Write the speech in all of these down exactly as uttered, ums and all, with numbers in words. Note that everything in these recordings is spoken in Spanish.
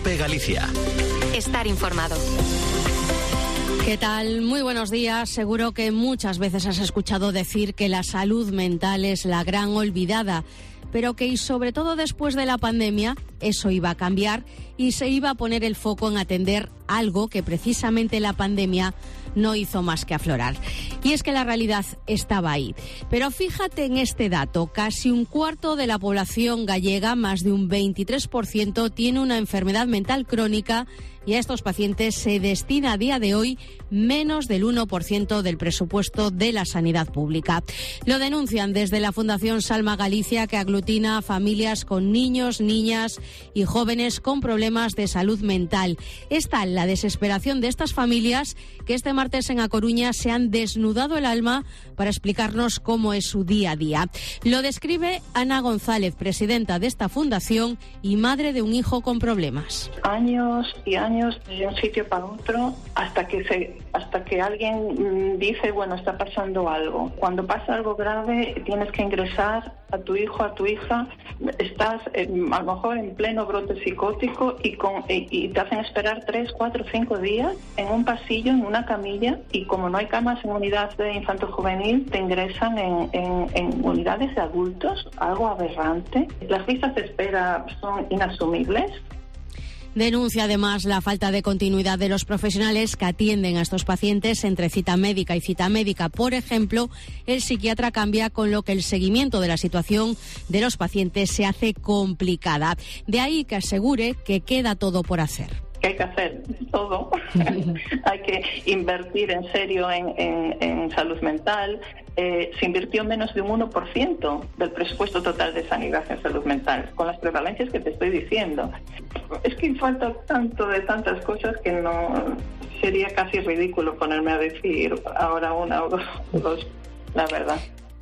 COPE Galicia. Estar informado. ¿Qué tal? Muy buenos días. Seguro que muchas veces has escuchado decir que la salud mental es la gran olvidada, pero que, y sobre todo después de la pandemia, eso iba a cambiar y se iba a poner el foco en atender algo que precisamente la pandemia no hizo más que aflorar. Y es que la realidad estaba ahí. Pero fíjate en este dato, casi un cuarto de la población gallega, más de un veintitrés por ciento, tiene una enfermedad mental crónica y a estos pacientes se destina a día de hoy menos del uno por ciento del presupuesto de la sanidad pública. Lo denuncian desde la Fundación Salma Galicia, que aglutina a familias con niños, niñas y jóvenes con problemas de salud mental. Es tal la desesperación de estas familias que este martes en A Coruña se han desnudado el alma para explicarnos cómo es su día a día. Lo describe Ana González, presidenta de esta fundación y madre de un hijo con problemas. Años y años de un sitio para otro hasta que se, hasta que alguien mmm, dice, bueno, está pasando algo. Cuando pasa algo grave tienes que ingresar a tu hijo, a tu hija, estás eh, a lo mejor en pleno brote psicótico y, con, y, y te hacen esperar tres, cuatro, cinco días en un pasillo, en una camilla, y como no hay camas en unidad de infanto-juvenil, te ingresan en, en, en unidades de adultos, algo aberrante. Las listas de espera son inasumibles. Denuncia además la falta de continuidad de los profesionales que atienden a estos pacientes entre cita médica y cita médica. Por ejemplo, el psiquiatra cambia, con lo que el seguimiento de la situación de los pacientes se hace complicada. De ahí que asegure que queda todo por hacer. ¿Qué hay que hacer? Todo. Hay que invertir en serio en, en, en salud mental. Eh, se invirtió menos de un uno por ciento del presupuesto total de sanidad en salud mental, con las prevalencias que te estoy diciendo. Es que falta tanto de tantas cosas que no sería casi ridículo ponerme a decir ahora una o dos, dos la verdad.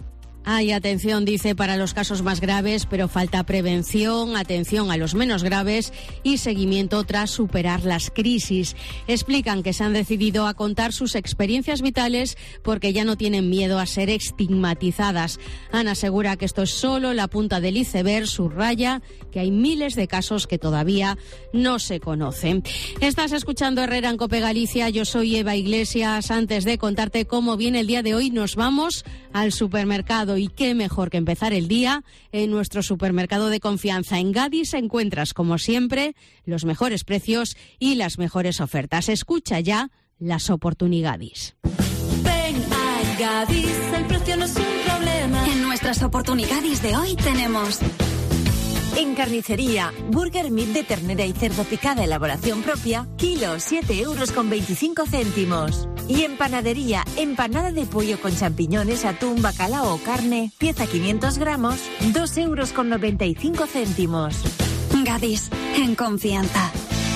Hay atención, dice, para los casos más graves, pero falta prevención, atención a los menos graves y seguimiento tras superar las crisis. Explican que se han decidido a contar sus experiencias vitales porque ya no tienen miedo a ser estigmatizadas. Ana asegura que esto es solo la punta del iceberg, subraya que hay miles de casos que todavía no se conocen. Estás escuchando Herrera en COPE Galicia, yo soy Eva Iglesias. Antes de contarte cómo viene el día de hoy, nos vamos al supermercado. Y qué mejor que empezar el día en nuestro supermercado de confianza. En Gadis encuentras, como siempre, los mejores precios y las mejores ofertas. Escucha ya las oportunidades. Ven a Gadis, el precio no es un problema. En nuestras oportunidades de hoy tenemos... En carnicería, burger meat de ternera y cerdo picada elaboración propia, kilo siete euros con veinticinco céntimos. Y en panadería, empanada de pollo con champiñones, atún, bacalao o carne, pieza quinientos gramos, dos euros con noventa y cinco céntimos. Gadis, en confianza.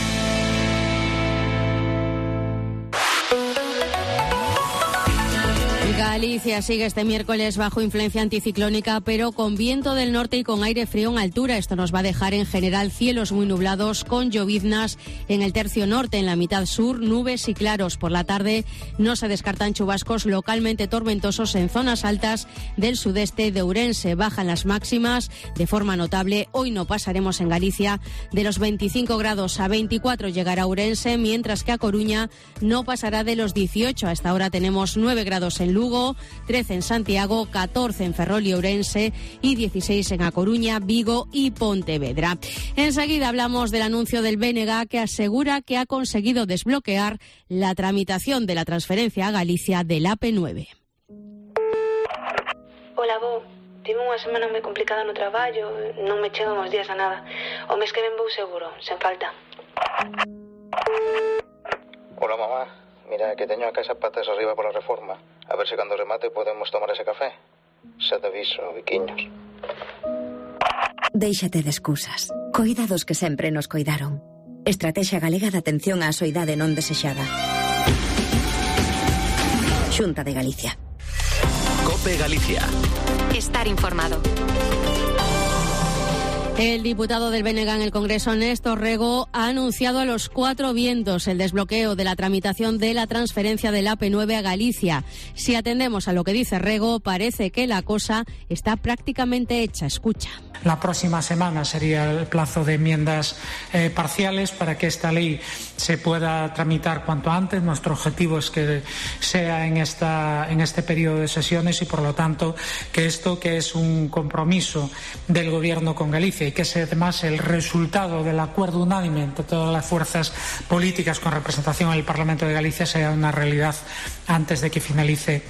Galicia sigue este miércoles bajo influencia anticiclónica, pero con viento del norte y con aire frío en altura. Esto nos va a dejar en general cielos muy nublados con lloviznas en el tercio norte, en la mitad sur, nubes y claros. Por la tarde no se descartan chubascos localmente tormentosos en zonas altas del sudeste de Ourense. Bajan las máximas de forma notable. Hoy no pasaremos en Galicia de los veinticinco grados, a veinticuatro llegará Ourense, mientras que a Coruña no pasará de los dieciocho. A esta hora tenemos nueve grados en Lugo, trece en Santiago, catorce en Ferrol y Ourense y dieciséis en A Coruña, Vigo y Pontevedra. Enseguida hablamos del anuncio del B N G, que asegura que ha conseguido desbloquear la tramitación de la transferencia a Galicia del A P nueve. Ola, bo. Tive unha semana moi complicada no traballo, non me chegan os días a nada. O mes que ven vou seguro, sen falta. Hola, mamá. Mira, que teño a casa patas arriba por la reforma. A ver se cando remate podemos tomar ese café. Xa te aviso, biquiños. Déixate de excusas. Coida dos que sempre nos coidaron. Estrategia Galega de Atención á Soidade Non Desexada. Xunta de Galicia. COPE Galicia. Estar informado. El diputado del B N G en el Congreso, Néstor Rego, ha anunciado a los cuatro vientos el desbloqueo de la tramitación de la transferencia del A P nueve a Galicia. Si atendemos a lo que dice Rego, parece que la cosa está prácticamente hecha. Escucha. La próxima semana sería el plazo de enmiendas eh, parciales para que esta ley se pueda tramitar cuanto antes. Nuestro objetivo es que sea en, esta, en este periodo de sesiones y, por lo tanto, que esto, que es un compromiso del Gobierno con Galicia y que es además el resultado del acuerdo unánime entre todas las fuerzas políticas con representación en el Parlamento de Galicia, sea una realidad antes de que finalice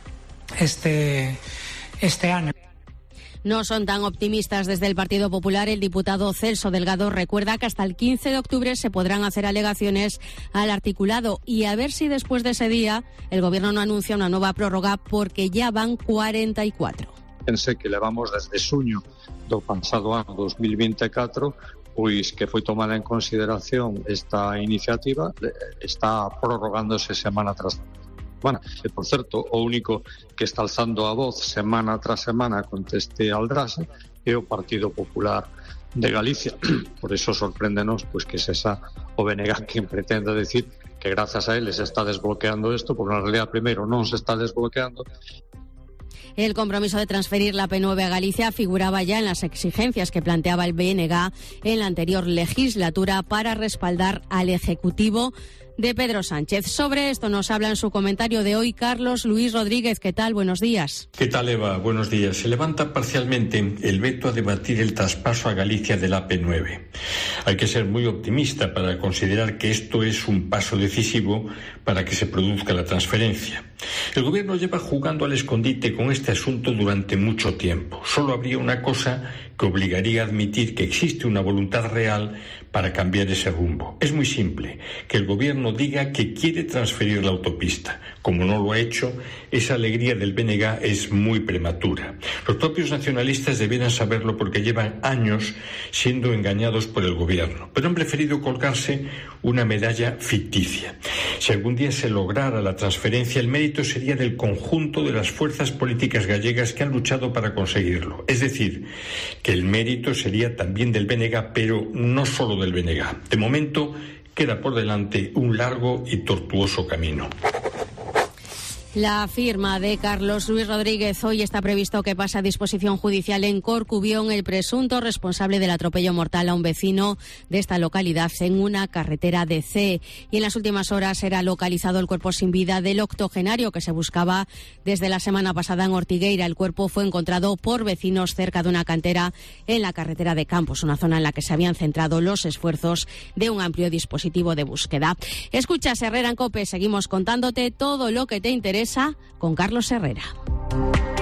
este, este año. No son tan optimistas desde el Partido Popular. El diputado Celso Delgado recuerda que hasta el quince de octubre se podrán hacer alegaciones al articulado y a ver si después de ese día el Gobierno no anuncia una nueva prórroga, porque ya van cuarenta y cuatro. Pensé que levamos desde xuño do pasado ano dos mil veinticuatro, pois que foi tomada en consideración esta iniciativa, está prorrogándose semana tras semana. E, por certo, o único que está alzando a voz semana tras semana contra este aldraxe é o Partido Popular de Galicia. Por eso sorpréndenos pois que se xa o B N G quien pretenda decir que grazas a eles se está desbloqueando isto, porque na realidad primeiro non se está desbloqueando. El compromiso de transferir la A P nueve a Galicia figuraba ya en las exigencias que planteaba el B N G en la anterior legislatura para respaldar al Ejecutivo de Pedro Sánchez. Sobre esto nos habla en su comentario de hoy Carlos Luis Rodríguez. ¿Qué tal? Buenos días. ¿Qué tal, Eva? Buenos días. Se levanta parcialmente el veto a debatir el traspaso a Galicia del A P nueve. Hay que ser muy optimista para considerar que esto es un paso decisivo para que se produzca la transferencia. El Gobierno lleva jugando al escondite con este asunto durante mucho tiempo. Solo habría una cosa que obligaría a admitir que existe una voluntad real para cambiar ese rumbo. Es muy simple, que el Gobierno diga que quiere transferir la autopista. Como no lo ha hecho, esa alegría del B N G es muy prematura. Los propios nacionalistas debieran saberlo porque llevan años siendo engañados por el Gobierno, pero han preferido colgarse una medalla ficticia. Si algún día se lograra la transferencia, el mérito sería del conjunto de las fuerzas políticas gallegas que han luchado para conseguirlo. Es decir, que el mérito sería también del B N G, pero no solo del B N G. De momento, queda por delante un largo y tortuoso camino. La firma de Carlos Luis Rodríguez. Hoy está previsto que pase a disposición judicial en Corcubión el presunto responsable del atropello mortal a un vecino de esta localidad en una carretera de C. Y en las últimas horas era localizado el cuerpo sin vida del octogenario que se buscaba desde la semana pasada en Ortigueira. El cuerpo fue encontrado por vecinos cerca de una cantera en la carretera de Campos, una zona en la que se habían centrado los esfuerzos de un amplio dispositivo de búsqueda. Escuchas Herrera en COPE. Seguimos contándote todo lo que te interesa con Carlos Herrera.